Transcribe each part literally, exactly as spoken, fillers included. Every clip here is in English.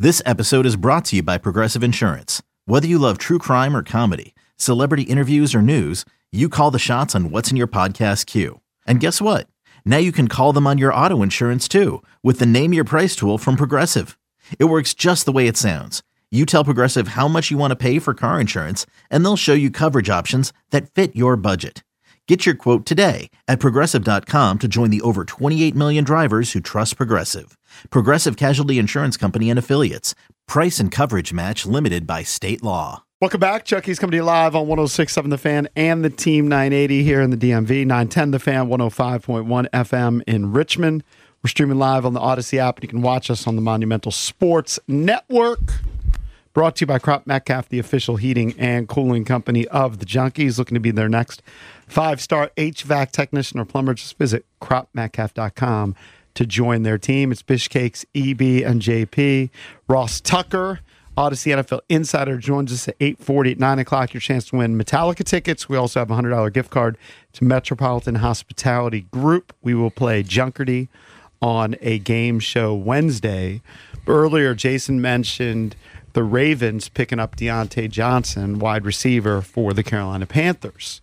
This episode is brought to you by Progressive Insurance. Whether you love true crime or comedy, celebrity interviews or news, you call the shots on what's in your podcast queue. And guess what? Now you can call them on your auto insurance too with the Name Your Price tool from Progressive. It works just the way it sounds. You tell Progressive how much you want to pay for car insurance, and they'll show you coverage options that fit your budget. Get your quote today at Progressive dot com to join the over twenty-eight million drivers who trust Progressive. Progressive Casualty Insurance Company and Affiliates. Price and coverage match limited by state law. Welcome back. Chucky's coming to you live on one oh six point seven The Fan and the Team nine eighty here in the D M V. nine ten The Fan, one oh five point one F M in Richmond. We're streaming live on the Odyssey app, and you can watch us on the Monumental Sports Network. Brought to you by Crop Metcalf, the official heating and cooling company of the Junkies. Looking to be their next five-star H V A C technician or plumber. Just visit crop metcalf dot com to join their team. It's Bishcakes, E B, and J P. Ross Tucker, Odyssey N F L Insider, joins us at eight forty, at nine o'clock. Your chance to win Metallica tickets. We also have a one hundred dollars gift card to Metropolitan Hospitality Group. We will play Junkerty on a game show Wednesday. Earlier, Jason mentioned the Ravens picking up Deontay Johnson, wide receiver for the Carolina Panthers,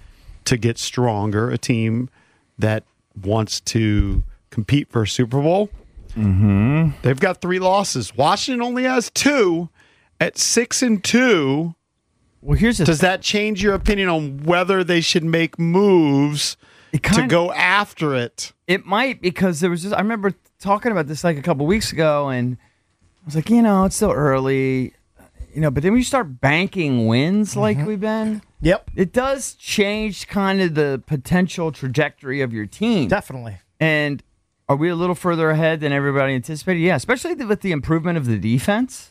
to get stronger, a team that wants to compete for a Super Bowl. Mm-hmm. They've got three losses. Washington only has two. At six and two, well, here's does that change your opinion on whether they should make moves to go after it? It might, because there was just, I remember talking about this like a couple weeks ago, and I was like, you know, it's still early, you know, but then when you start banking wins like mm-hmm. we've been, yep, it does change kind of the potential trajectory of your team. Definitely. And are we a little further ahead than everybody anticipated? Yeah, especially with the improvement of the defense.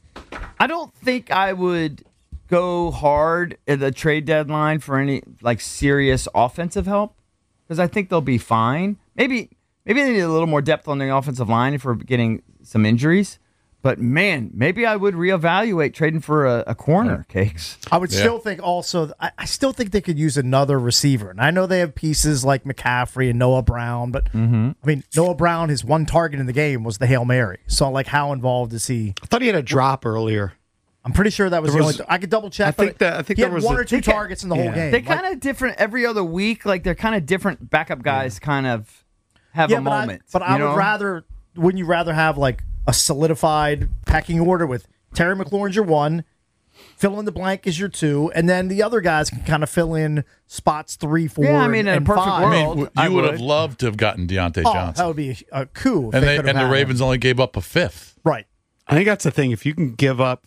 I don't think I would go hard at the trade deadline for any like serious offensive help, because I think they'll be fine. Maybe maybe they need a little more depth on the offensive line if we're getting some injuries. But, man, maybe I would reevaluate trading for a, a corner, Cakes. I would yeah. still think also, I, I still think they could use another receiver. And I know they have pieces like McCaffrey and Noah Brown, but, mm-hmm. I mean, Noah Brown, his one target in the game was the Hail Mary. So, like, how involved is he? I thought he had a drop earlier. I'm pretty sure that was there the was, only. I could double check. I think that I think he there had was one a, or two targets in the yeah. whole game. They're kind of different every other week. Like, they're kind of different backup guys yeah. kind of have yeah, a but moment. I, but I know? would rather, wouldn't you rather have, like, a solidified pecking order with Terry McLaurin's your one, fill in the blank is your two, and then the other guys can kind of fill in spots three, four, yeah, I mean, in and a perfect five. world, I mean, you I would would have loved to have gotten Deontay Oh, Johnson. that would be a coup. if and they they, could have and the had Ravens him. only gave up a fifth. Right. I think that's the thing. If you can give up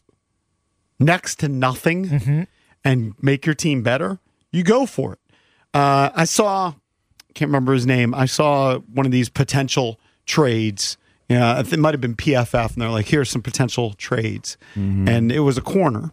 next to nothing mm-hmm. and make your team better, you go for it. Uh, I saw, can't remember his name, I saw one of these potential trades. Yeah, it might have been P F F, and they're like, here's some potential trades. Mm-hmm. And it was a corner.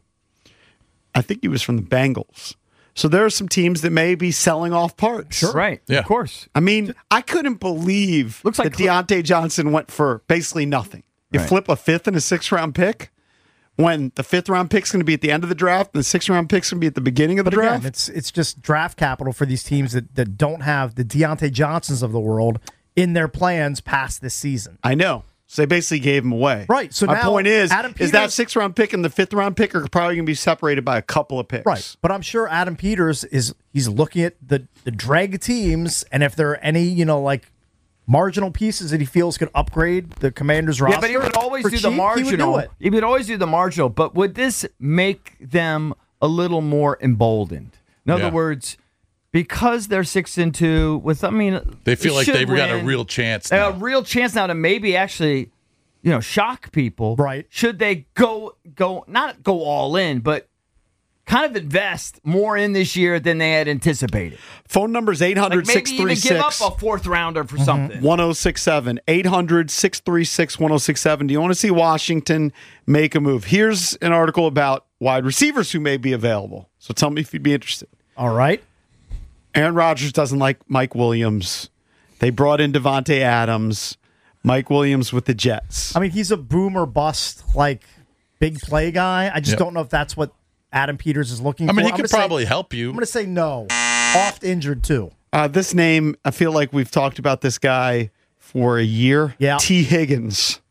I think he was from the Bengals. So there are some teams that may be selling off parts. Sure. Right, yeah. of course. I mean, I couldn't believe Looks like that Deontay Johnson went for basically nothing. You Right. flip a fifth and a sixth-round pick when the fifth-round pick's going to be at the end of the draft and the sixth-round pick's going to be at the beginning of the But draft. again, it's it's just draft capital for these teams that, that don't have the Deontay Johnsons of the world in their plans past this season. I know. So they basically gave him away. Right. So my now point is, Adam is that Peters- sixth round pick and the fifth round pick are probably going to be separated by a couple of picks. Right. But I'm sure Adam Peters is he's looking at the, the drag teams, and if there are any, you know, like marginal pieces that he feels could upgrade the Commanders roster. Yeah, but he would always for do cheap, the he marginal. would do it. He would always do the marginal. But would this make them a little more emboldened? In other Yeah. words, because they're six and two, with I mean, They feel like should they've got a win. real chance They now. have a real chance now to maybe actually, you know, shock people. Right. Should they go go not go all in, but kind of invest more in this year than they had anticipated? Phone number is eight hundred, Like maybe six three even give up six, a fourth rounder for something. one oh six seven. eight hundred, six three six, one oh six seven. Do you want to see Washington make a move? Here's an article about wide receivers who may be available. So tell me if you'd be interested. All right. Aaron Rodgers doesn't like Mike Williams. They brought in Devontae Adams. Mike Williams with the Jets. I mean, he's a boom or bust, like, big play guy. I just Yep. don't know if that's what Adam Peters is looking I for. mean, he I'm could gonna probably say, help you. I'm going to say no. Oft injured, too. Uh, this name, I feel like we've talked about this guy for a year. Yeah. T. Higgins.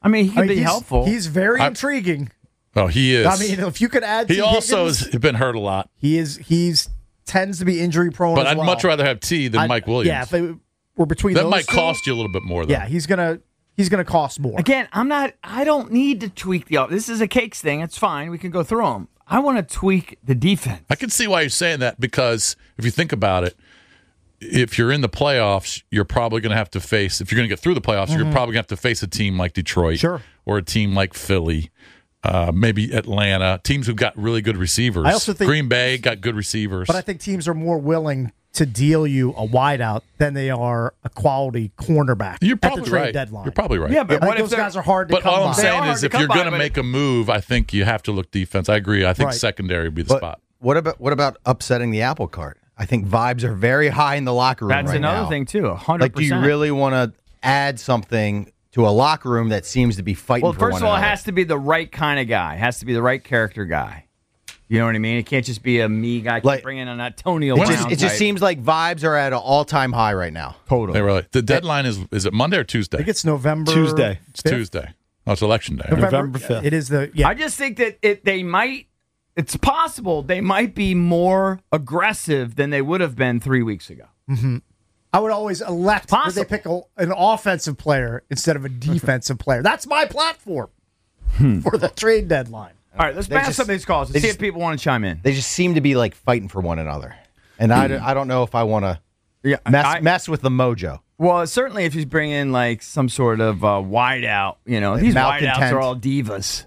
I mean, he can I mean, be he's, helpful. He's very I- intriguing. Oh, he is. I mean, if you could add, he T. also Higgins, has been hurt a lot. he is he's tends to be injury prone. But as I'd well. much rather have T than I'd- Mike Williams. Yeah, if they were between that those might two, cost you a little bit more, though. Yeah, he's gonna he's gonna cost more. Again, I'm not. I don't need to tweak the. This is a cakes thing. It's fine. We can go through them. I want to tweak the defense. I can see why you're saying that because if you think about it, if you're in the playoffs, you're probably going to have to face. If you're going to get through the playoffs, you're probably going to have to face a team like Detroit, Sure. or a team like Philly. Uh, maybe Atlanta, teams who've got really good receivers. I also think- Green Bay got good receivers. But I think teams are more willing to deal you a wideout than they are a quality cornerback You're at probably the trade right. deadline. You're probably right. Yeah, but I what think if those they're- guys are hard to But come all by. I'm saying are hard is, to if come you're by, going to but- make a move, I think you have to look defense. I agree. I think Right. secondary would be the But spot. what about what about upsetting the apple cart? I think vibes are very high in the locker room That's right another now. thing too. A hundred Like, do you percent. really want to add something to a locker room that seems to be fighting Well, for first one of all, it another? has to be the right kind of guy. It has to be the right character guy. You know what I mean? It can't just be a me guy. Keep Like- bringing in Antonio It Brown. just, it just type. seems like vibes are at an all-time high right now. totally. They really. The deadline is is it Monday or I Tuesday? think it's November Tuesday. It's fifth? Tuesday. Oh, it's election day. November, November fifth. It is the yeah. I just think that it they might. It's possible they might be more aggressive than they would have been three weeks ago. I would always elect that Possible. they pick a, an offensive player instead of a defensive player. That's my platform for the trade deadline. All right, let's They pass just- some of these calls and they see just- if people want to chime in. They just seem to be like fighting for one another, and I, I don't know if I want to Yeah, mess I- mess with the mojo. Well, certainly if you bring in like some sort of uh, wideout, you know, these malcontent. wideouts are all divas.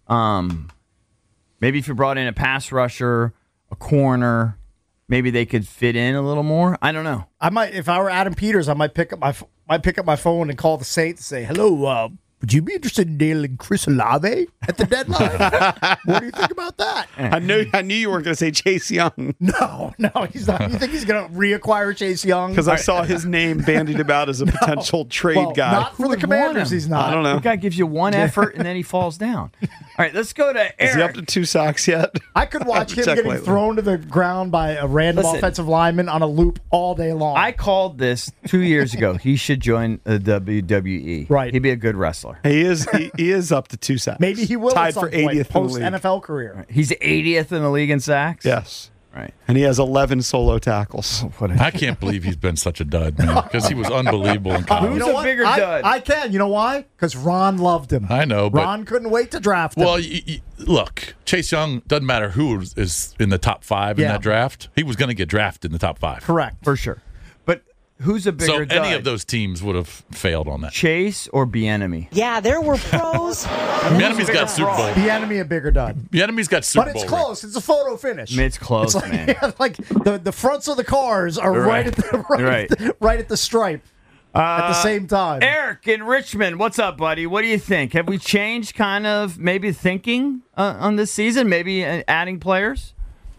Um, maybe if you brought in a pass rusher, a corner, maybe they could fit in a little more. I don't know. I might, if I were Adam Peters, I might pick up my ph- might pick up my phone and call the Saints and say, "Hello, uh, would you be interested in nailing Chris Olave at the deadline? What do you think about that?" I knew I knew you weren't going to say Chase Young No, no, he's not. You think he's going to reacquire Chase Young? because I saw his name bandied about as a potential trade well, guy. not for the would want Commanders. him? He's not. I don't know. The guy gives you one effort and then he falls down. All right, let's go to Is he up Eric. to two socks yet? I could watch him Check getting lately. thrown to the ground by a random Listen. offensive lineman on a loop all day long. I called this two years ago. He should join the W W E. Right. He'd be a good wrestler. He is. He, he is up to two sacks. Maybe he will tied at some for point eightieth in the post league. N F L career. He's eightieth in the league in sacks. Yes, Right. and he has eleven solo tackles. I can't believe he's been such a dud, man, because he was unbelievable in Who's college. You know a what? bigger I, dud? I can. You know why? Because Ron loved him. I know, but Ron couldn't wait to draft him. well, y- y- look, Chase Young doesn't matter who is- is in the top five in Yeah. that draft. He was going to get drafted in the top five. Correct. For sure. But who's a bigger So dud? any of those teams would have failed on that. Chase or Bieniemy? Yeah, there were pros. The enemy's got Super Bowl. The enemy a bigger dud. The enemy's got Super But Bowl. it's close. It's a photo finish. I mean, it's close, It's like, man. yeah, like the, the fronts of the cars are right, Right. at the right, Right. At the, right at the stripe at the same time. Eric in Richmond, what's up, buddy? What do you think? Have we changed kind of maybe thinking uh, on this season? Maybe uh, adding players?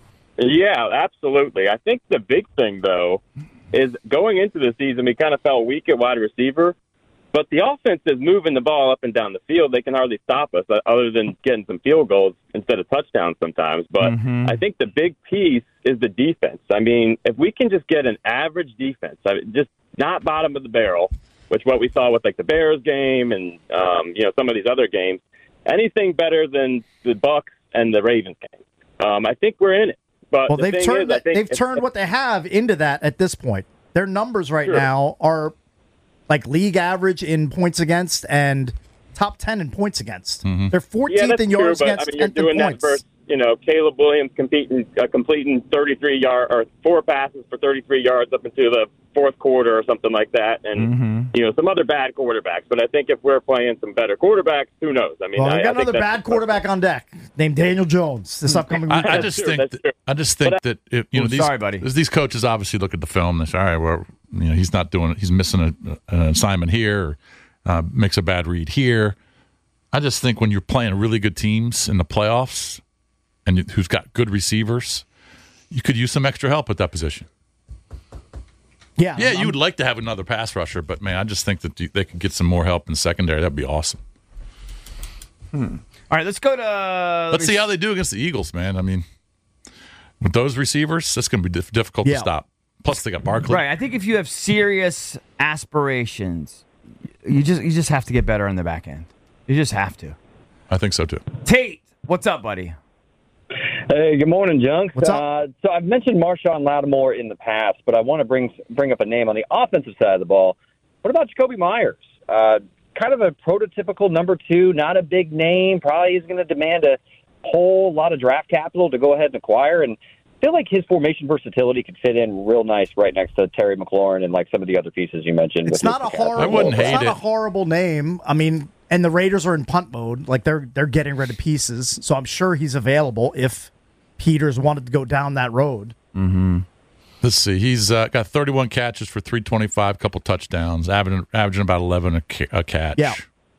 Yeah, absolutely. I think the big thing, though, is going into the season, we kind of felt weak at wide receiver, but the offense is moving the ball up and down the field. They can hardly stop us uh, other than getting some field goals instead of touchdowns sometimes. But I think the big piece is the defense. I mean, if we can just get an average defense, I mean, just not bottom of the barrel, which what we saw with like the Bears game and um, you know some of these other games, anything better than the Bucks and the Ravens game. Um, I think we're in it. But Well, the they've thing turned is, I that, think they've it's- turned what they have into that at this point. Their numbers right Sure. now are like league average in points against and top ten in points against. They're Yeah, fourteenth that's in true, yards but against, I mean, you're tenth in doing that points. versus, you know, Caleb Williams competing, uh, completing thirty-three yard or four passes for thirty-three yards up into the fourth quarter or something like that, and Mm-hmm. you know some other bad quarterbacks. But I think if we're playing some better quarterbacks, who knows? I mean, Well, I, they I got think another that's- bad quarterback on deck named Daniel Jones this upcoming I, weekend. I just true, think that's that, true. I just think But that if, you know Oh, these sorry, buddy. these coaches obviously look at the film and they say, all right, well, you know, he's not doing he's missing a, an assignment here, or, uh, makes a bad read here. I just think when you're playing really good teams in the playoffs and you, who's got good receivers, you could use some extra help at that position. yeah, Yeah, I'm- you would like to have another pass rusher, but man, I just think that you, they could get some more help in secondary. That'd be awesome. All right, let's go to. let Let's me see how they do against the Eagles, man. I mean, with those receivers, that's going to be diff- difficult Yeah. to stop. Plus, they got Barkley. Right, I think if you have serious aspirations, you just you just have to get better on the back end. You just have to. I think so too. Tate, what's up, buddy? Hey, good morning, Junk. What's up? Uh, so I've mentioned Marshawn Lattimore in the past, but I want to bring bring up a name on the offensive side of the ball. What about Jacoby Myers? Uh, kind of a prototypical number two, not a big name. Probably is going to demand a whole lot of draft capital to go ahead and acquire. And I feel like his formation versatility could fit in real nice right next to Terry McLaurin and like some of the other pieces you mentioned. It's with not a Mister Castle. horrible. I wouldn't it's hate not it. a horrible name. I mean, and the Raiders are in punt mode. Like they're they're getting rid of pieces, so I'm sure he's available if Peters wanted to go down that road. Mm-hmm. Let's see. He's uh, got thirty-one catches for three twenty-five, couple touchdowns, averaging, averaging about eleven a, ca- a catch. Yeah.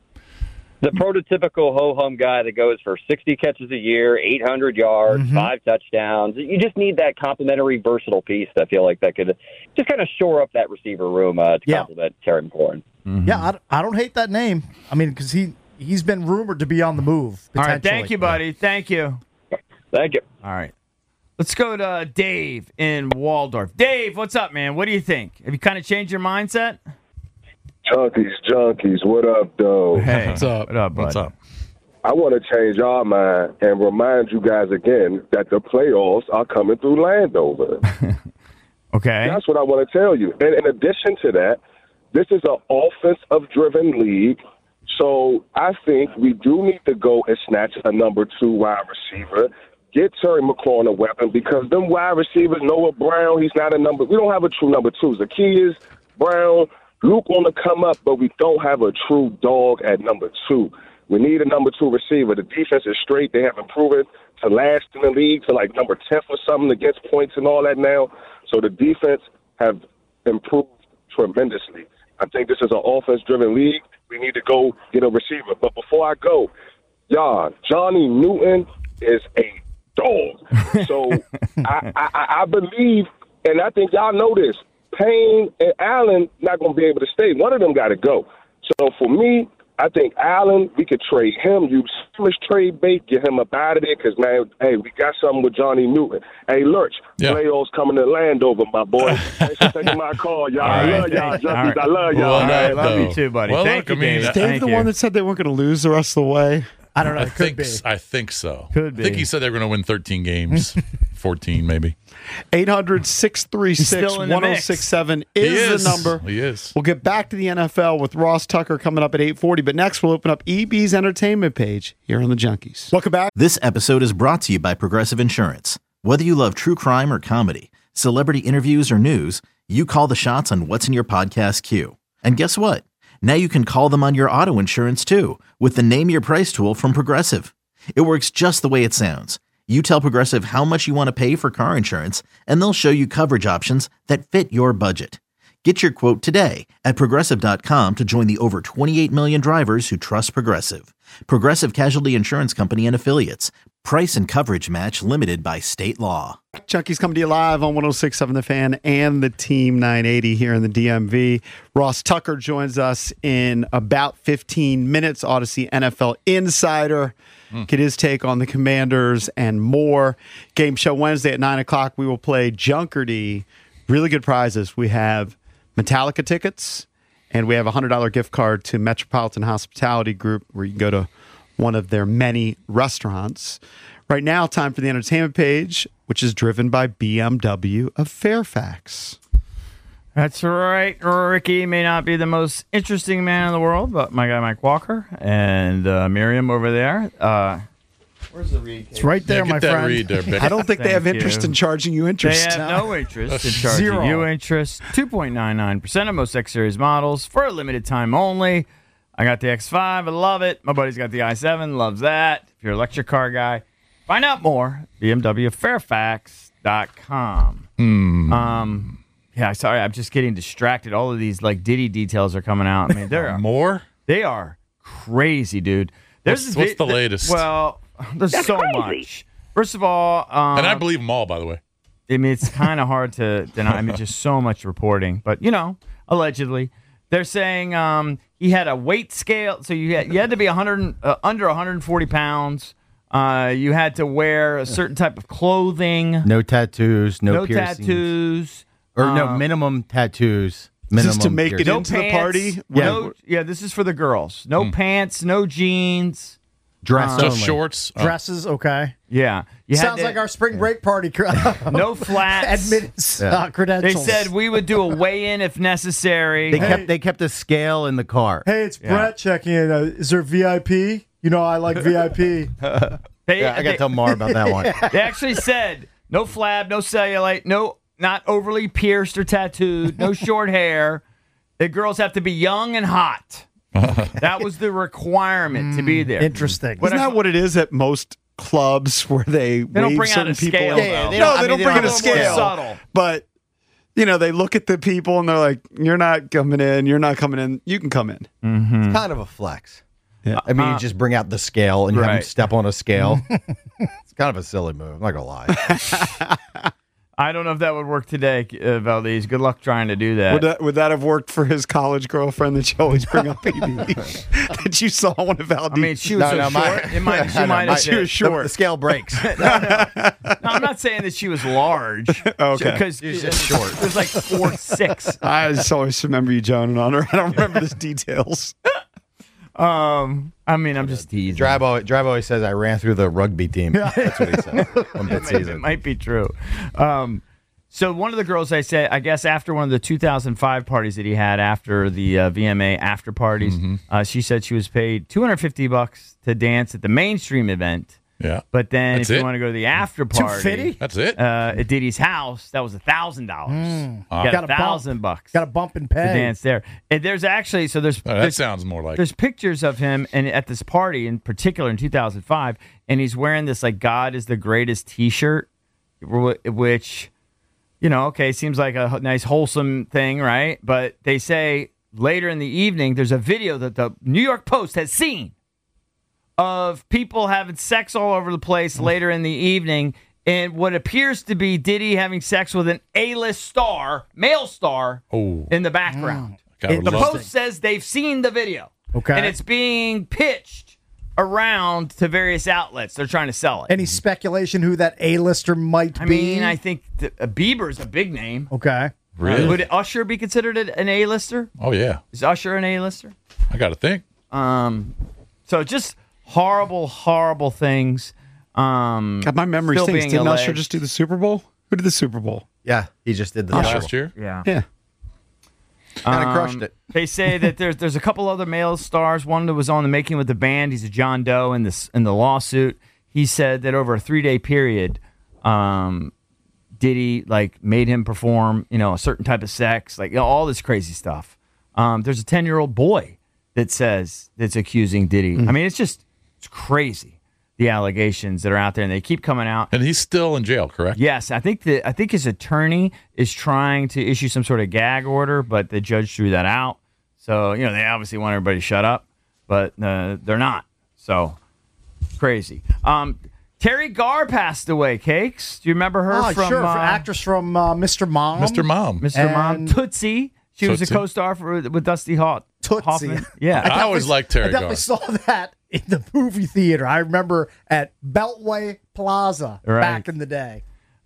The prototypical ho-hum guy that goes for sixty catches a year, eight hundred yards, Mhm. five touchdowns. You just need that complementary, versatile piece. I feel like that could just kind of shore up that receiver room uh, to Yeah. complement Terry McLaurin. Mm-hmm. Yeah, I, don't- I don't hate that name. I mean, because he he's been rumored to be on the move. All right, thank potentially. you, buddy. Thank you. Thank you. All right. Let's go to Dave in Waldorf. Dave, what's up, man? What do you think? Have you kind of changed your mindset? Junkies, junkies, what up, though? Hey, What's up? What up, bud? What's up? I want to change our mind and remind you guys again that the playoffs are coming through Landover. Okay. That's what I want to tell you. And in addition to that, this is an offensive-driven league, so I think we do need to go and snatch a number two wide receiver. Get Terry McLaurin a weapon because them wide receivers, Noah Brown, he's not a number. We don't have a true number two. Zacchaeus, Brown, Luke on the come up, but we don't have a true dog at number two. We need a number two receiver. The defense is straight. They have improved to last in the league to like number tenth or something against points and all that now. So the defense have improved tremendously. I think this is an offense-driven league. We need to go get a receiver. But before I go, y'all, Johnny Newton is a dog. So I, I, I believe, and I think y'all know this, Payne and Allen not going to be able to stay. One of them got to go. So for me, I think Allen, we could trade him, use him as trade bait, get him up out of there because, man, hey, we got something with Johnny Newton. Hey, Lurch, Yeah. playoffs coming to Landover, my boy. Thanks for taking my call, y'all. I right, love y'all, thanks. junkies. All right. I love y'all. Well, All right, no, love no. you too, buddy. Well, Thank look, you, I mean, Dave. uh, Dave, Thank the you. one that said they weren't going to lose the rest of the way. I don't know. I It could think be. s- I think so. Could I think be. he said they were going to win thirteen games, fourteen maybe. eight hundred, six three six, still in the one oh mix. six seven He is the number. He is. We'll get back to the N F L with Ross Tucker coming up at eight forty, but next we'll open up E B's entertainment page here on the Junkies. Welcome back. This episode is brought to you by Progressive Insurance. Whether you love true crime or comedy, celebrity interviews or news, you call the shots on what's in your podcast queue. And guess what? Now you can call them on your auto insurance too with the Name Your Price tool from Progressive. It works just the way it sounds. You tell Progressive how much you want to pay for car insurance, and they'll show you coverage options that fit your budget. Get your quote today at Progressive dot com to join the over twenty-eight million drivers who trust Progressive. Progressive Casualty Insurance Company and Affiliates. Price and coverage match limited by state law. Junkies coming to you live on one oh six point seven The Fan and the Team nine eighty here in the D M V. Ross Tucker joins us in about fifteen minutes. Odyssey N F L Insider. Get his take on the Commanders and more. Game Show Wednesday at nine o'clock. We will play Junkerdy. Really good prizes. We have Metallica tickets, and we have a one hundred dollars gift card to Metropolitan Hospitality Group where you can go to one of their many restaurants. Right now, time for the entertainment page, which is driven by B M W of Fairfax. That's right. Ricky may not be the most interesting man in the world, but my guy Mike Walker and uh, Miriam over there. Uh, where's the read? It's right there, Yeah, get my that friend. read there, Becky. I don't think they have Thank interest you. in charging you They interest. have no interest in charging Zero. you interest. two point nine nine percent of most X Series models for a limited time only. I got the X five. I love it. My buddy's got the i seven. Loves that. If you're an electric car guy, find out more. B M W Fairfax dot com. Hmm. Um, yeah, sorry. I'm just getting distracted. All of these like Diddy details are coming out. I mean, they're More? they are crazy, dude. There's What's- this what's the th- latest? Well, there's so much. First of all, um, And I believe them all, by the way. I mean, it's kind of hard to deny. I mean, just so much reporting. But, you know, allegedly, they're saying um, he had a weight scale. So you had, you had to be one hundred, uh, under one hundred forty pounds. Uh, you had to wear a certain type of clothing. No tattoos, no, No piercings. tattoos. Or no, uh, minimum tattoos. minimum. Just to make period. it into the party? Yeah, no, yeah. This is for the girls. No Hmm. pants, no jeans, dress Just only. shorts. Oh. Dresses, okay. Yeah, you had Sounds to- like our spring break party. no flats. Admittance Yeah. uh, They credentials. said we would do a weigh-in if necessary. They kept they kept a scale in the car. Hey, it's Yeah. Brett checking in. Uh, is there V I P? You know, I like V I P. They, Yeah, I got they- to tell Mar about that one. They actually said no flab, no cellulite, no, not overly pierced or tattooed, no short hair. The girls have to be young and hot. That was the requirement to be there. Interesting. What Isn't I- that what it is at most clubs where they, They don't wave bring out certain a people? scale, in? Yeah, yeah, they no, don't- I they mean, don't they bring don't in a have a little more scale. subtle. But you know, they look at the people and they're like, "You're not coming in. You're not coming in. You can come in." It's kind of a flex. Yeah. I mean, you just bring out the scale and you have Right. them step on a scale. It's kind of a silly move. I'm not gonna lie. I don't know if that would work today, uh, Valdez. Good luck trying to do that. Would that would that have worked for his college girlfriend that you always bring up, baby? That you saw one of Valdez? I mean, she was No, so no, my- short. It might, she No, no, might my- have she was been. short. The, the scale breaks. No, I'm not saying that she was large. Okay. Because She's just short. It was like four six. I just always remember you joning on her. I don't remember the details. Um, I mean, I'm just teasing. Drive always, Drive always says I ran through the rugby team. That's what he said one bit It season. might be true. Um, so one of the girls I said, I guess after one of the two thousand five parties that he had after the uh, V M A after parties, uh, she said she was paid two hundred fifty bucks to dance at the mainstream event. Yeah. But then That's if it? you want to go to the after party, two hundred fifty That's it. uh, at Diddy's house, that was a thousand dollars. Got Got a a bump. thousand bucks Got a bump in to pay. dance there. And there's actually so there's Oh, that there's, sounds more like there's pictures of him and at this party in particular in two thousand five, and he's wearing this like God is the greatest T-shirt, wh- which, you know, okay, seems like a h- nice wholesome thing, right? But they say later in the evening, there's a video that the New York Post has seen of people having sex all over the place later in the evening, and what appears to be Diddy having sex with an A-list star, male star, Oh. in the background. God, I would The love- Post says they've seen the video. Okay. And it's being pitched around to various outlets. They're trying to sell it. Any speculation who that A-lister might I be? mean, I think the, uh, Bieber's a big name. Okay. Really? Would Usher be considered an an A-lister? Oh yeah. Is Usher an A-lister? I got to think. Um, so just horrible, horrible things. Um, God, my memory still stinks. being Didn't Usher alleged. just do the Super Bowl? Who did the Super Bowl? Yeah, he just did the Last year. Yeah. Yeah. Kind of Um, crushed it. They say that there's there's a couple other male stars. One that was on The Making with the Band. He's a John Doe in this in the lawsuit. He said that over a three day period, um, Diddy like made him perform, you know, a certain type of sex, like you know, all this crazy stuff. Um, there's a ten year old boy that says that's accusing Diddy. I mean, it's just it's crazy the allegations that are out there, and they keep coming out. And he's still in jail, correct? Yes, I think the I think his attorney is trying to issue some sort of gag order, but the judge threw that out. So you know they obviously want everybody to shut up, but uh, they're not. So crazy. Um, Terry Garr passed away. Cakes, do you remember her Oh, from sure. uh, for actress from uh, Mister Mom. Mister Mom. Mister Mom? And- Tootsie. She was a Tootsie. co-star for, with Dusty Haw- Tootsie. Hoffman. Yeah, I always liked I Terry definitely Garr. saw that in the movie theater. I remember at Beltway Plaza Right. back in the day.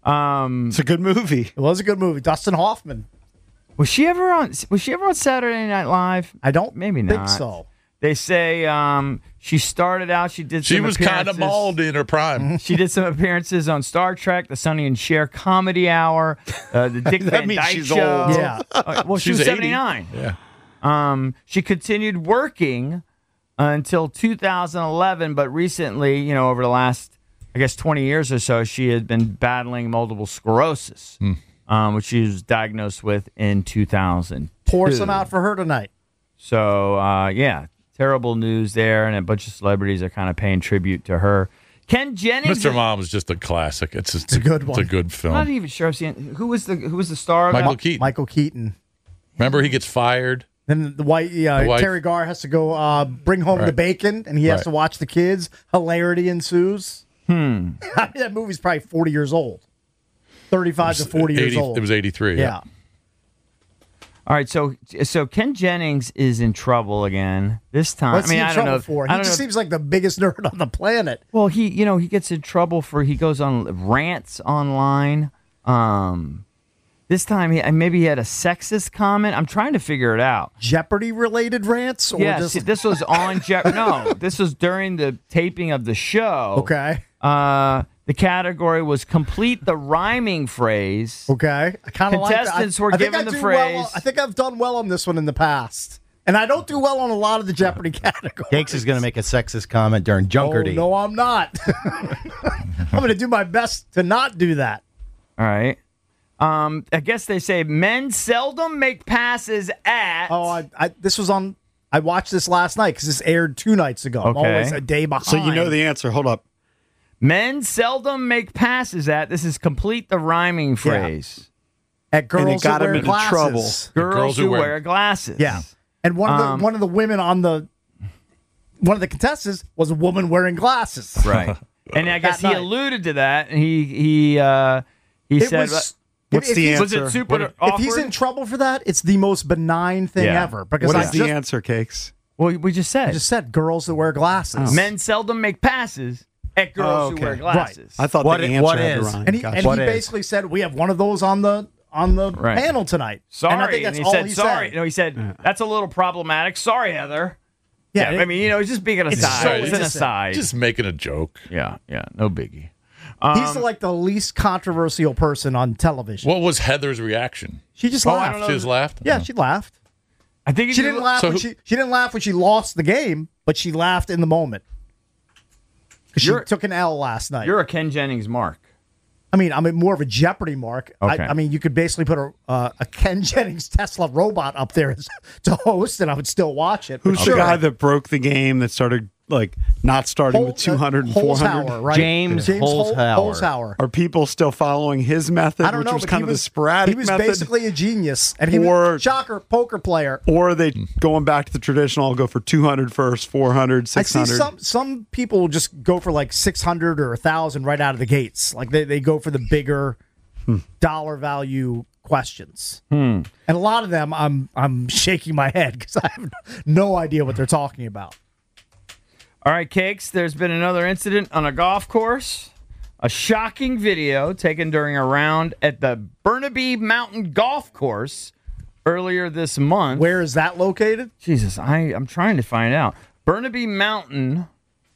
um, It's a good movie. It was a good movie. Dustin Hoffman. was she ever on? Was she ever on Saturday Night Live? I don't Maybe think not. so. They say um, she started out. She did. She some was kind of appearances- mauled in her prime. She did some appearances on Star Trek, the Sonny and Cher Comedy Hour, uh, the Dick That Van means Dyke she's Show. old. Yeah. Uh, well, she She's was eighty. seventy-nine. Yeah. Um, she continued working until two thousand eleven, but recently, you know, over the last, I guess, twenty years or so, she had been battling multiple sclerosis, um, which she was diagnosed with in two thousand. Pour some out for her tonight. So, uh, yeah, terrible news there, and a bunch of celebrities are kind of paying tribute to her. Ken Jennings. Mister Mom is just a classic. It's just a good It's one. a good I'm not film. even sure I've seen who was the who was the star of Michael that? Keaton. Michael Keaton. Remember, he gets fired. Then the white uh, The wife- Terry Garr has to go uh, bring home the Right. bacon, and he has Right. to watch the kids. Hilarity ensues. Hmm. I mean, that movie's probably forty years old. thirty-five to forty years eighty old. It was eighty-three. yeah. All right, so so Ken Jennings is in trouble again this time. What's I mean, he in I don't trouble know. for? I He don't just know. seems like the biggest nerd on the planet. Well, he you know he gets in trouble for he goes on rants online. Um, This time, he, maybe he had a sexist comment. I'm trying to figure it out. Jeopardy-related rants? Or Yeah, just... see, this was on Jeopardy. No, this was during the taping of the show. Okay. Uh, the category was complete the rhyming phrase. Okay. I kind of like that. Contestants I, were I think given I the do phrase. Well, I think I've done well on this one in the past. And I don't do well on a lot of the Jeopardy categories. Cakes is going to make a sexist comment during Junkerty. Oh, no, I'm not. I'm going to do my best to not do that. All right. Um, I guess they say men seldom make passes at. Oh, I, I this was on. I watched this last night because this aired two nights ago. I'm Okay. always a day behind. So you know the answer. Hold up. Men seldom make passes at. This is complete the rhyming phrase. At girls And it got who him wear into glasses. trouble. Girls, girls who, who wear, wear- glasses. Yeah, and one of the Um, one of the women on the one of the contestants was a woman wearing glasses. Right. And I guess he That night. alluded to that. And he he uh, he It said, was. What's if the he's- "Was answer? it super What- awkward?" If he's in trouble for that, it's the most benign thing Yeah. ever. Because What I is the just, answer, Cakes? well, we just said I just said girls that wear glasses. men seldom make passes at girls Oh, who okay. wear Right. glasses. I thought What the i- answer what had is? to rhyme. And he, Gotcha. and he What is? basically said, "We have one of those on the on the Right. panel tonight." Sorry. and I think that's he all said he sorry. said. No, he said that's a little problematic. Sorry, Heather. Yeah, I mean, you know, he's just being an It's aside. so it's an innocent. aside. Just making a joke. yeah, yeah, no biggie. he's like the least controversial person on television. What was Heather's reaction? She just Oh, I laughed. don't know. She just laughed? Yeah, she laughed. I think if She you didn't look- laugh. So when who- she she didn't laugh when she lost the game, but she laughed in the moment. 'Cause she You're- took an L last night. You're a Ken Jennings mark. I mean, I'm more of a Jeopardy mark. Okay. I, I mean, you could basically put a uh, a Ken Jennings Tesla robot up there as, to host, and I would still watch it. Who's But the sure. guy that broke the game that started like not starting Hol- with two hundred and uh, four hundred? Holzhauer, right? James Hol- Holzhauer. Holzhauer. Are people still following his method, I don't which know, was but kind he of was the sporadic He was method? basically a genius, and he Or- was shocker poker player. Or are they going back to the traditional, I'll go for two hundred first, four hundred, I six see hundred? some some people will just go for like six hundred or a thousand right out of the gates. Like they, they go for the bigger dollar value questions, and a lot of them I'm I'm shaking my head because I have no idea what they're talking about. All right, Cakes, there's been another incident on a golf course. A shocking video taken during a round at the Burnaby Mountain Golf Course earlier this month. Where is that located? Jesus, I, I'm trying to find out. Burnaby Mountain.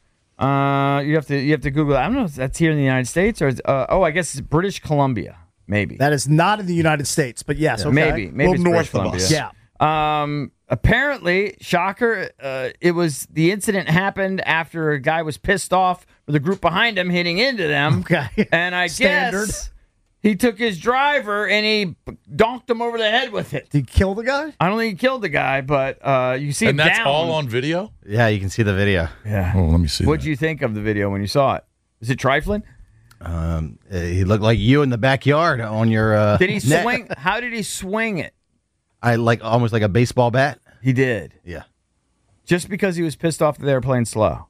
Uh, you have to you have to Google it. I don't know if that's here in the United States or it's, uh, oh, I guess it's British Columbia. Maybe. That is not in the United States, but yes, okay. Maybe. Maybe Well, it's north British of us. Columbia. Yeah. Um, apparently, shocker, uh, it was the incident happened after a guy was pissed off with a group behind him hitting into them. Okay. And I Standard. guess he took his driver and he donked him over the head with it. Did he kill the guy? I don't think he killed the guy, but uh, you see And him that's down. all on video? Yeah, you can see the video. Yeah. Oh, let me see. What'd that. you think of the video when you saw it? Was it trifling? Um, uh, he looked like you in the backyard on your. Uh, Did he net. swing? How did he swing it? I like almost like a baseball bat. He did. Yeah. Just because he was pissed off that they were playing slow.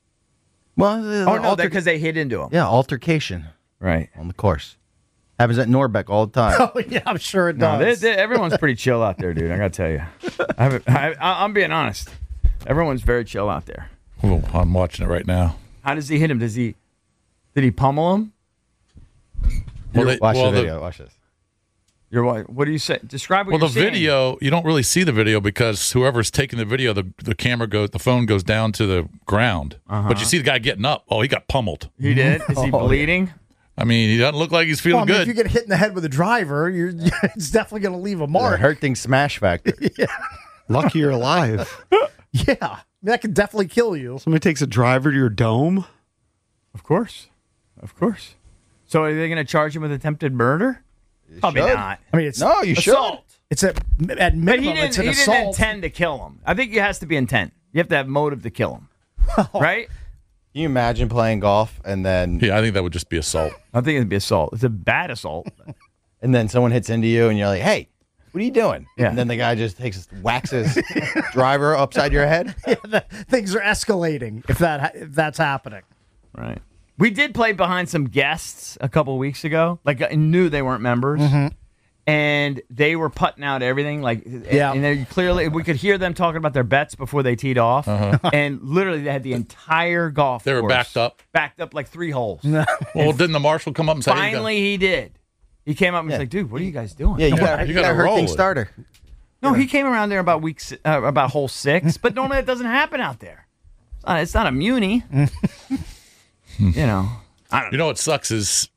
Well, the, Oh, no, alter- because they hit into him. yeah, altercation Right. on the course happens at Norbeck all the time. Oh yeah, I'm sure it No, does. they, they, everyone's pretty chill out there, dude. I gotta tell you, I haven't, I, I, I'm being honest. Everyone's very chill out there. Oh, I'm watching it right now. How does he hit him? Does he? Did he pummel him? Well, they- Watch well, the the- video. Watch this. You're what? What do you say? Describe what Well, you're the seeing. video, you don't really see the video because whoever's taking the video, the, the camera goes, the phone goes down to the ground. Uh-huh. But you see the guy getting up. Oh, he got pummeled. He did. Is he bleeding? I mean, he doesn't look like he's feeling Well, I mean, good. if you get hit in the head with a driver, you're it's definitely going to leave a The mark. hurting smash factor. Lucky you're alive. Yeah, I mean, that could definitely kill you. Somebody takes a driver to your dome. Of course, of course. So are they going to charge him with attempted murder? Probably should. not. I mean, it's No, you should. Assault. it's a, at minimum But he it's didn't. an He didn't assault. intend to kill him. I think it has to be intent. You have to have motive to kill him, right? Can you imagine playing golf and then yeah, I think that would just be assault. I think it'd be assault. It's a bad assault. and then someone hits into you and you're like, "Hey, what are you doing?" Yeah. And then the guy just takes whacks his driver upside your head. Things are escalating if that if that's happening. Right. We did play behind some guests a couple weeks ago. Like I knew they weren't members, and they were putting out everything. Like, Yeah. and they clearly we could hear them talking about their bets before they teed off, and literally they had the entire golf. They were course backed up? backed up like three holes. Well, didn't the marshal come up and say, hey, you got- Finally, he did. He came up and was Yeah. like, "Dude, what are you guys doing?" Yeah, you You got gotta- you you got gotta hurt roll thing it. starter. No, he came around there about week si- uh, about hole six, but normally that doesn't happen out there. It's not, it's not a muni. you know, I don't You know what sucks is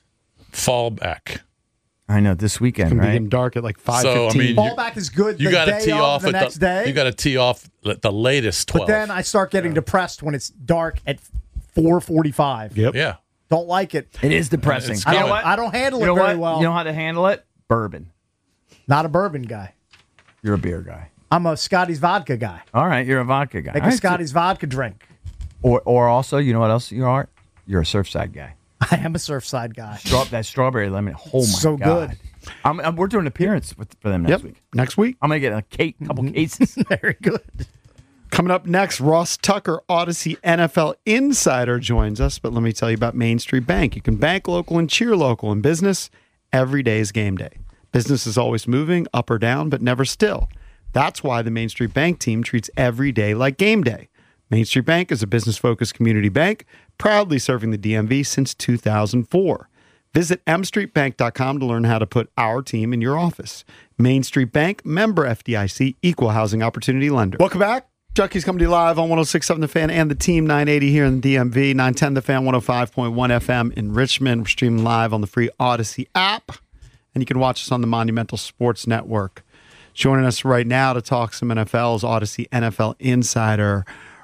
fallback. I know this weekend, Can be right? getting dark at like five So, I fifteen. mean, you- Fallback is good You the got to day tee of, off the at next the. day. You got to tee off at the latest but twelve. then I start getting depressed when it's dark at four forty-five. Yep. yeah. Don't like it. It is depressing. It's I You know don't, what? I don't handle You know it very what? well. You know how to handle it? Bourbon. Not a bourbon guy. You're a beer guy. I'm a Scotty's vodka guy. All right, you're a vodka guy. Make All a right, Scotty's vodka drink. Or, or also, you know what else you are? You're a Surfside guy. I am a Surfside guy. Straw, that strawberry lemon. Oh my So god! good. I'm, I'm, we're doing an appearance with, for them next Yep. week. Next week. I'm gonna get a cake, couple cases. Very good. Coming up next, Ross Tucker, Odyssey N F L Insider, joins us. But let me tell you about Main Street Bank. You can bank local and cheer local in business. Every day is game day. Business is always moving up or down, but never still. That's why the Main Street Bank team treats every day like game day. Main Street Bank is a business-focused community bank, proudly serving the D M V since two thousand four. Visit m street bank dot com to learn how to put our team in your office. Main Street Bank, member F D I C, equal housing opportunity lender. Welcome back. Chucky's coming to you live on one oh six point seven The Fan and the Team nine eighty here in the D M V, nine ten The Fan, one oh five point one F M in Richmond. We're streaming live on the free Odyssey app, and you can watch us on the Monumental Sports Network. Joining us right now to talk some N F L is Odyssey N F L Insider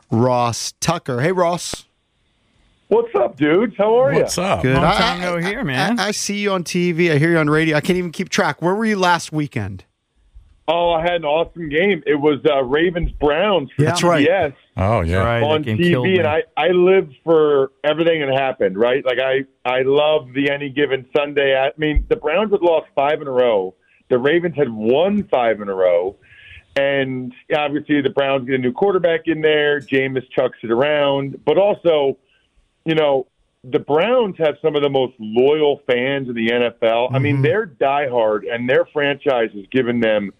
Ross Tucker. Hey, Ross. What's up, dudes? How are you? What's up? Good. Long I- time I- no here, I- man. I, I see you on T V. I hear you on radio. I can't even keep track. Where were you last weekend? Oh, I had an awesome game. It was uh, Ravens Browns for That's right. Yes Oh yeah. Right, on that game T killed V, me. and I I lived for everything that happened. Right, like I I love the any given Sunday. I mean, the Browns had lost five in a row. The Ravens had won five in a row. And obviously, the Browns get a new quarterback in there. Jameis chucks it around. But also, you know, the Browns have some of the most loyal fans in the N F L. I mean, they're diehard, and their franchise has given them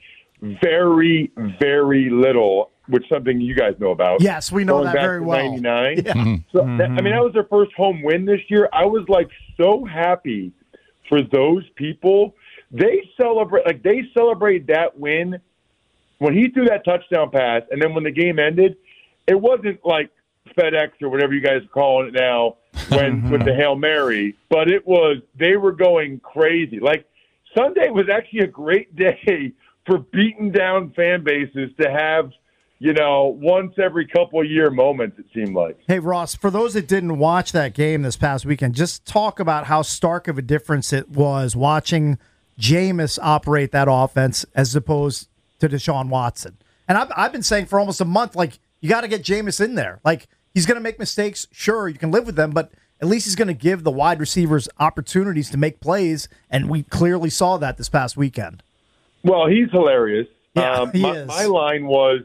very, very little, which is something you guys know about. Yes, we know Going that back very to well. ninety-nine. Yeah. So, that, I mean, that was their first home win this year. I was, like, so happy for those people. They celebrate, like, they celebrated that win when he threw that touchdown pass, and then when the game ended, it wasn't like FedEx or whatever you guys are calling it now when with the Hail Mary, but it was, they were going crazy. Like, Sunday was actually a great day for beaten down fan bases to have, you know, once every couple of year moments, it seemed like. Hey, Ross, for those that didn't watch that game this past weekend, just talk about how stark of a difference it was watching Jameis operate that offense as opposed to Deshaun Watson. And I've, I've been saying for almost a month, like, you got to get Jameis in there. Like, he's going to make mistakes. Sure, you can live with them, but at least he's going to give the wide receivers opportunities to make plays, and we clearly saw that this past weekend. Well, he's hilarious. Yeah, um, he my, is. my line was,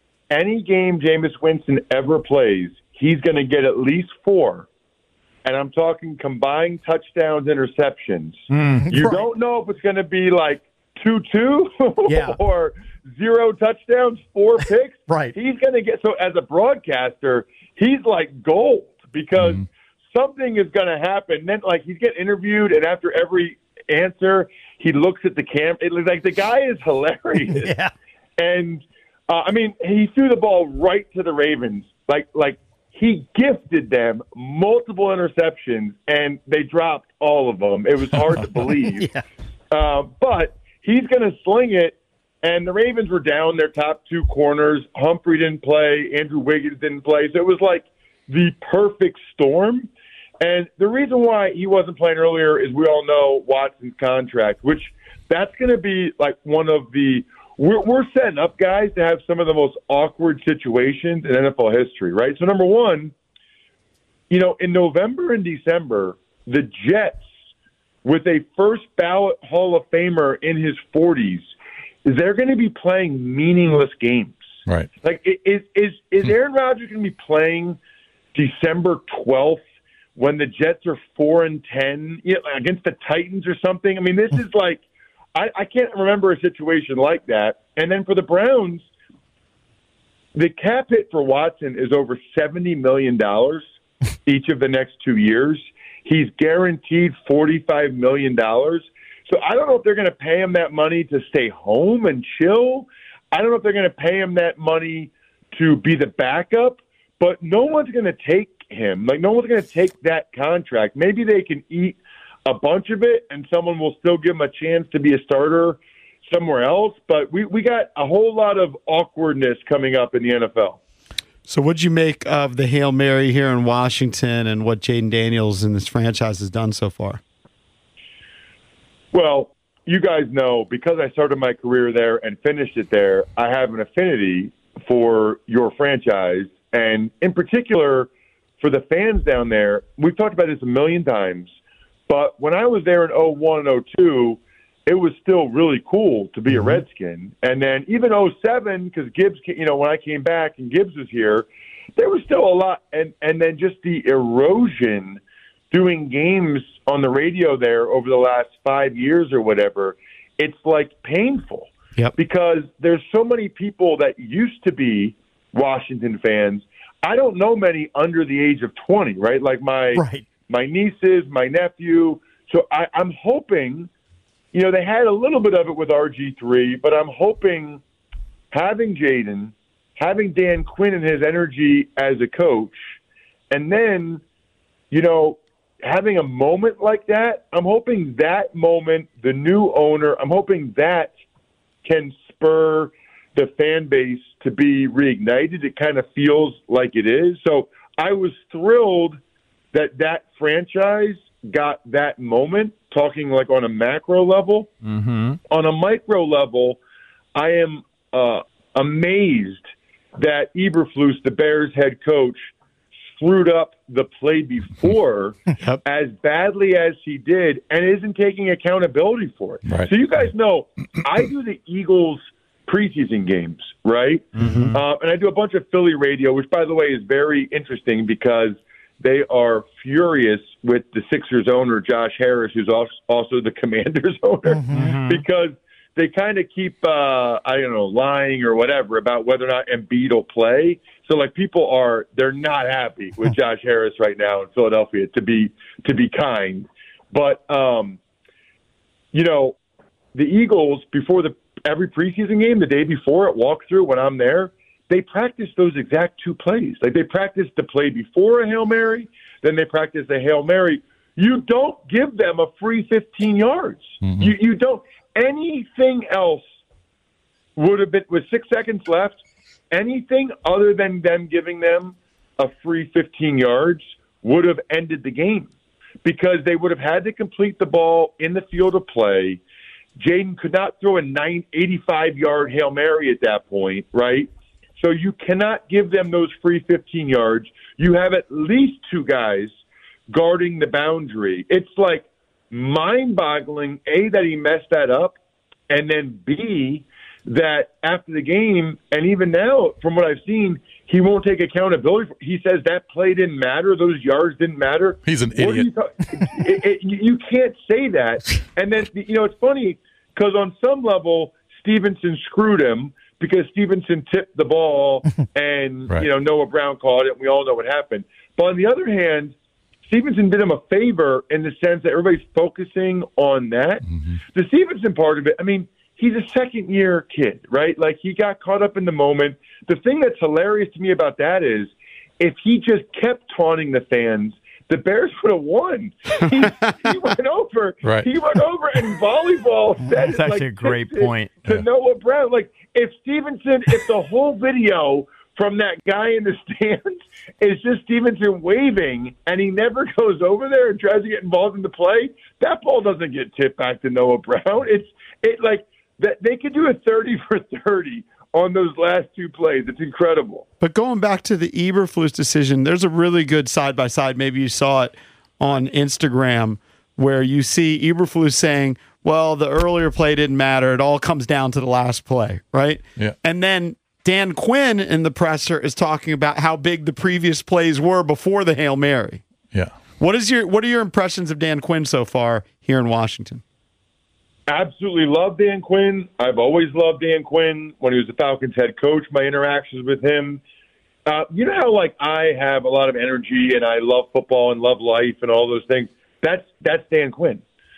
any game Jameis Winston ever plays, he's going to get at least four. And I'm talking combined touchdowns, interceptions. You Right. don't know if it's going to be like two two Yeah. or zero touchdowns, four picks. Right. He's going to get – so as a broadcaster, he's like gold because something is going to happen. Then, like, he's getting interviewed, and after every answer, he looks at the camera. It looks like the guy is hilarious. Yeah. And, uh, I mean, he threw the ball right to the Ravens. Like, like he gifted them multiple interceptions, and they dropped all of them. It was hard to believe. Yeah. Uh, but he's going to sling it, and the Ravens were down their top two corners. Humphrey didn't play. Andrew Wiggins didn't play. So it was like the perfect storm. And the reason why he wasn't playing earlier is we all know Watson's contract, which that's going to be like one of the we're, we're setting up guys to have some of the most awkward situations in N F L history, right? So number one, you know, in November and December, the Jets, with a first ballot Hall of Famer in his forties, they're going to be playing meaningless games. Right. Like, is is is Aaron Rodgers going to be playing December twelfth when the Jets are four and ten you know, against the Titans or something? I mean, this is like I, I can't remember a situation like that. And then for the Browns, the cap hit for Watson is over seventy million dollars each of the next two years. He's guaranteed forty-five million dollars. So I don't know if they're going to pay him that money to stay home and chill. I don't know if they're going to pay him that money to be the backup, but no one's going to take him. Like, no one's going to take that contract. Maybe they can eat a bunch of it and someone will still give him a chance to be a starter somewhere else. But we, we got a whole lot of awkwardness coming up in the N F L. So what'd you make of the Hail Mary here in Washington and what Jaden Daniels and this franchise has done so far? Well, you guys know, because I started my career there and finished it there, I have an affinity for your franchise, and in particular for the fans down there. We've talked about this a million times, but when I was there in oh one and oh two, it was still really cool to be a Redskin. And then even oh seven, because Gibbs, you know, when I came back and Gibbs was here, there was still a lot. And, and then just the erosion doing games on the radio there over the last five years or whatever, it's like painful. Yep. Because there's so many people that used to be Washington fans. I don't know many under the age of twenty, right? Like my Right. my nieces, my nephew. So I, I'm hoping, you know, they had a little bit of it with R G three, but I'm hoping having Jaden, having Dan Quinn and his energy as a coach, and then, you know, having a moment like that, I'm hoping that moment, the new owner, I'm hoping that can spur the fan base to be reignited. It kind of feels like it is. So I was thrilled that that franchise got that moment, talking like on a macro level. Mm-hmm. On a micro level, I am uh, amazed that Eberflus, the Bears head coach, screwed up the play before Yep. as badly as he did and isn't taking accountability for it. Right. So you guys know, I do the Eagles preseason games, right? Mm-hmm. Uh, and I do a bunch of Philly radio, which, by the way, is very interesting because they are furious with the Sixers owner, Josh Harris, who's also the Commanders owner, Mm-hmm. because they kind of keep, uh, I don't know, lying or whatever about whether or not Embiid will play. So, like, people are, they're not happy with Josh Harris right now in Philadelphia, to be to be kind. But, um, you know, the Eagles, before the every preseason game, the day before at walkthrough when I'm there, they practice those exact two plays. Like, they practice the play before a Hail Mary, then they practice the Hail Mary. You don't give them a free fifteen yards. Mm-hmm. You you don't. Anything else would have been, with six seconds left, anything other than them giving them a free fifteen yards would have ended the game, because they would have had to complete the ball in the field of play. Jaden could not throw a nine, eighty-five-yard Hail Mary at that point, right? So you cannot give them those free fifteen yards. You have at least two guys guarding the boundary. It's like mind-boggling, A, that he messed that up, and then B, that after the game, and even now, from what I've seen, he won't take accountability. He says that play didn't matter, those yards didn't matter. He's an What are idiot. you, ta- it, it, you can't say that. And then, you know, it's funny, because on some level, Stevenson screwed him, because Stevenson tipped the ball, and, Right. you know, Noah Brown called it, and we all know what happened. But on the other hand, Stevenson did him a favor in the sense that everybody's focusing on that. Mm-hmm. The Stevenson part of it, I mean, he's a second-year kid, right? Like, he got caught up in the moment. The thing that's hilarious to me about that is if he just kept taunting the fans, the Bears would have won. He, he went over. Right. He went over and volleyball said That's it, actually like, a great tipped it point. to Yeah. Noah Brown. Like, if Stevenson, if the whole video from that guy in the stands is just Stevenson waving and he never goes over there and tries to get involved in the play, that ball doesn't get tipped back to Noah Brown. It's it like that they could do a thirty for thirty on those last two plays. It's incredible. But going back to the Eberflus decision, there's a really good side-by-side. Maybe you saw it on Instagram where you see Eberflus saying, well, the earlier play didn't matter. It all comes down to the last play, right? Yeah. And then Dan Quinn in the presser is talking about how big the previous plays were before the Hail Mary. Yeah. What is your What are your impressions of Dan Quinn so far here in Washington? Absolutely love Dan Quinn. I've always loved Dan Quinn. When he was the Falcons head coach, my interactions with him. Uh, you know how, like, I have a lot of energy and I love football and love life and all those things? That's that's Dan Quinn.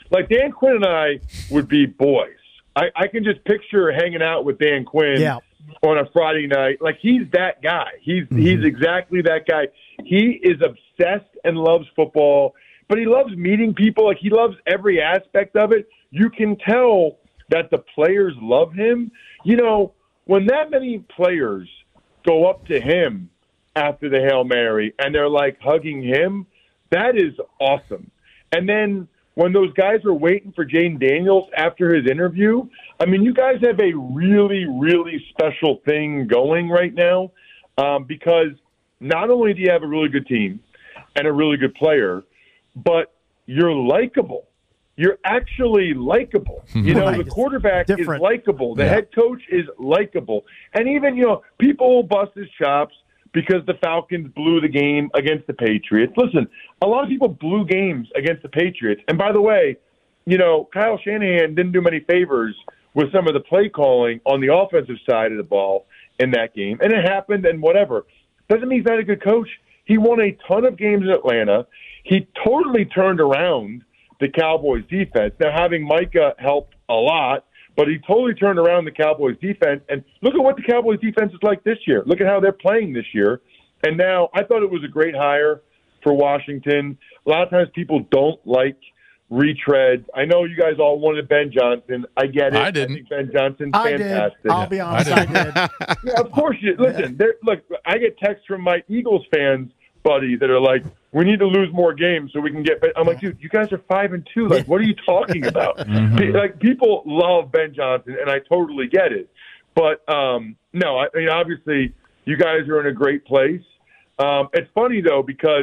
Like Dan Quinn and I would be boys. I, I can just picture hanging out with Dan Quinn Yeah. on a Friday night. Like he's that guy. He's mm-hmm. he's exactly that guy. He is obsessed and loves football, but he loves meeting people. Like he loves every aspect of it. You can tell that the players love him. You know, when that many players go up to him after the Hail Mary and they're like hugging him, that is awesome. And then when those guys are waiting for Jaden Daniels after his interview, I mean, you guys have a really, really special thing going right now um, because not only do you have a really good team and a really good player, but you're likable. You're actually likable. You know, Right. the quarterback Different. is likable. The Yeah. head coach is likable. And even, you know, people will bust his chops because the Falcons blew the game against the Patriots. Listen, a lot of people blew games against the Patriots. And by the way, you know, Kyle Shanahan didn't do many favors with some of the play calling on the offensive side of the ball in that game. And it happened and whatever. Doesn't mean he's not a good coach. He won a ton of games in Atlanta. He totally turned around the Cowboys defense. Now, having Micah helped a lot, but he totally turned around the Cowboys defense. And look at what the Cowboys defense is like this year. Look at how they're playing this year. And now I thought it was a great hire for Washington. A lot of times people don't like retreads. I know you guys all wanted Ben Johnson. I get it. I didn't. think Ben Johnson's I fantastic. did. I'll be honest, I, did. Yeah, of course you listen. There, look, I get texts from my Eagles fans, buddy, that are like, "We need to lose more games so we can get." I'm like, dude, you guys are five and two. Like, what are you talking about? Pe- Like, people love Ben Johnson, and I totally get it. But um, no, I, I mean, obviously, you guys are in a great place. Um, it's funny though because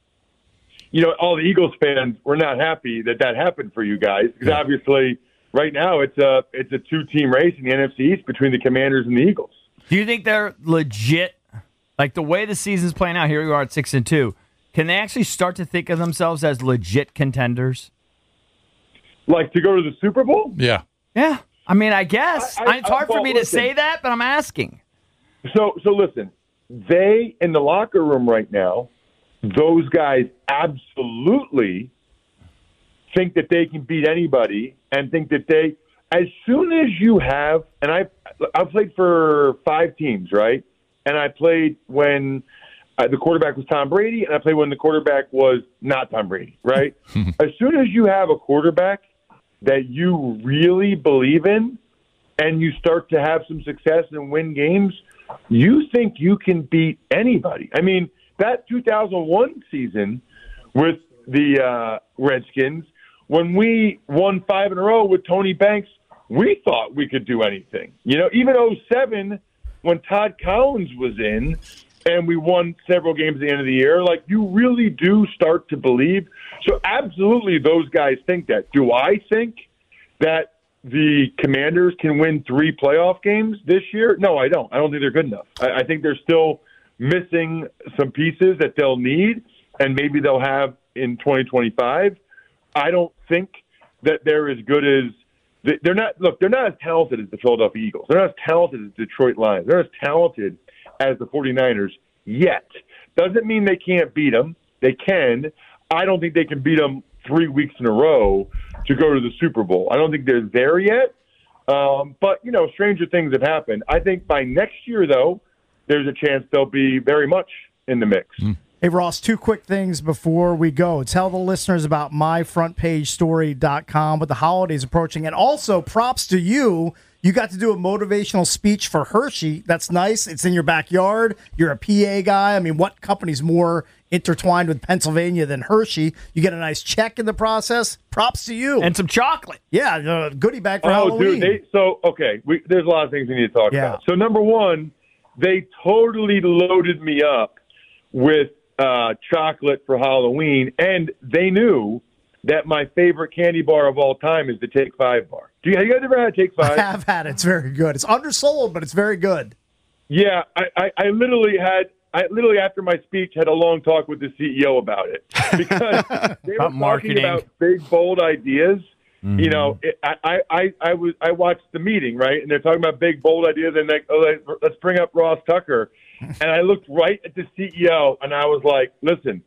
you know all the Eagles fans were not happy that that happened for you guys because Yeah. obviously, right now it's a it's a two team race in the N F C East between the Commanders and the Eagles. Do you think they're legit? Like the way the season's playing out, here we are at six and two. Can they actually start to think of themselves as legit contenders? Like to go to the Super Bowl? Yeah. Yeah. I mean, I guess. I- I- it's hard well, for me to listen. say that, but I'm asking. So, so listen, they in the locker room right now, those guys absolutely think that they can beat anybody and think that they, as soon as you have, and I, I played for five teams, right? And I played when uh, the quarterback was Tom Brady, and I played when the quarterback was not Tom Brady, right? As soon as you have a quarterback that you really believe in and you start to have some success and win games, you think you can beat anybody. I mean, that two thousand one season with the uh, Redskins, when we won five in a row with Tony Banks, we thought we could do anything. You know, even oh seven, when Todd Collins was in and we won several games at the end of the year, like you really do start to believe. So absolutely those guys think that. Do I think that the Commanders can win three playoff games this year? No, I don't. I don't think they're good enough. I, I think they're still missing some pieces that they'll need and maybe they'll have in twenty twenty-five. I don't think that they're as good as They're not, look, they're not as talented as the Philadelphia Eagles. They're not as talented as the Detroit Lions. They're not as talented as the 49ers yet. Doesn't mean they can't beat them. They can. I don't think they can beat them three weeks in a row to go to the Super Bowl. I don't think they're there yet. Um, but, you know, stranger things have happened. I think by next year, though, there's a chance they'll be very much in the mix. Mm. Hey, Ross, two quick things before we go. Tell the listeners about my front page story dot com with the holidays approaching. And also, props to you. You got to do a motivational speech for Hershey. That's nice. It's in your backyard. You're a P A guy. I mean, what company's more intertwined with Pennsylvania than Hershey? You get a nice check in the process. Props to you. And some chocolate. Yeah, uh, goodie bag for oh, Halloween. dude. They, so, okay, we, there's a lot of things we need to talk Yeah. about. So, number one, they totally loaded me up with uh, chocolate for Halloween, and they knew that my favorite candy bar of all time is the Take Five bar. Do you, have you guys ever had Take Five? I have had it. It's very good. It's undersold, but it's very good. Yeah, I, I, I literally had, I literally after my speech had a long talk with the C E O about it because they were talking marketing. about big, bold ideas. Mm-hmm. You know, it, I, I, I was, I watched the meeting, right, and they're talking about big, bold ideas, and like, oh, let's bring up Ross Tucker, and I looked right at the C E O, and I was like, listen,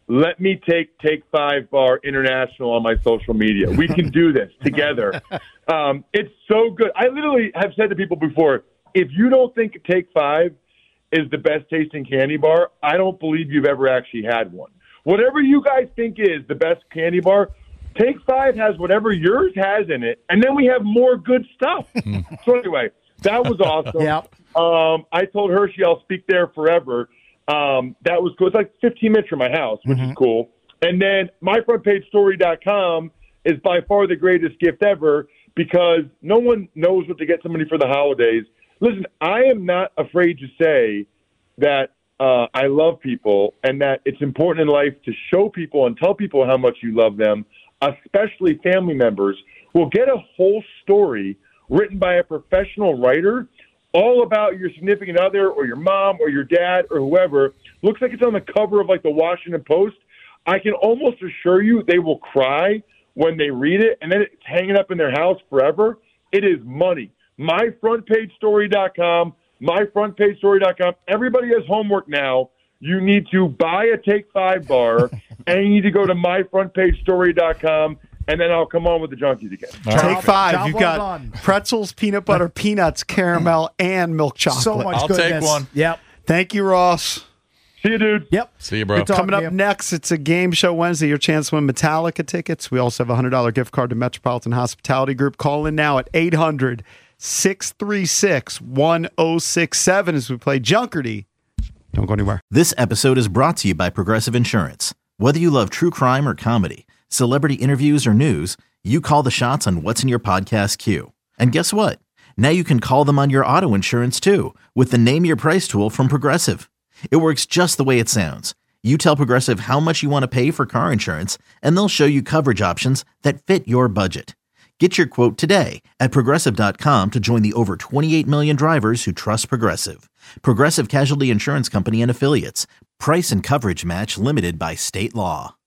let me take Take Five Bar International on my social media. We can do this together. Um, it's so good. I literally have said to people before, if you don't think Take Five is the best tasting candy bar, I don't believe you've ever actually had one. Whatever you guys think is the best candy bar, Take Five has whatever yours has in it, and then we have more good stuff. So anyway, that was awesome. Yep. Um, I told Hershey I'll speak there forever. Um, that was cool. It's like fifteen minutes from my house, which mm-hmm. is cool. And then my front page story dot com is by far the greatest gift ever because no one knows what to get somebody for the holidays. Listen, I am not afraid to say that uh, I love people and that it's important in life to show people and tell people how much you love them, especially family members. Will get a whole story written by a professional writer all about your significant other or your mom or your dad or whoever. Looks like it's on the cover of like the Washington Post. I can almost assure you they will cry when they read it, and then it's hanging up in their house forever. It is money. my front page story dot com, my front page story dot com. Everybody has homework now. You need to buy a Take Five bar, and you need to go to my front page story dot com, and then I'll come on with the junkies again. Take Job- Five. job You've well got done. pretzels, peanut butter, peanuts, caramel, and milk chocolate. So much I'll goodness. take one. Yep. Thank you, Ross. See you, dude. Yep. See you, bro. Good talking Coming to up you. next, it's a Game Show Wednesday. Your chance to win Metallica tickets. We also have a one hundred dollars gift card to Metropolitan Hospitality Group. Call in now at eight hundred, six three six, one oh six seven as we play Junkerty. Don't go anywhere. This episode is brought to you by Progressive Insurance. Whether you love true crime or comedy, celebrity interviews or news, you call the shots on what's in your podcast queue. And guess what? Now you can call them on your auto insurance too with the Name Your Price tool from Progressive. It works just the way it sounds. You tell Progressive how much you want to pay for car insurance, and they'll show you coverage options that fit your budget. Get your quote today at Progressive dot com to join the over twenty-eight million drivers who trust Progressive. Progressive Casualty Insurance Company and Affiliates. Price and coverage match limited by state law.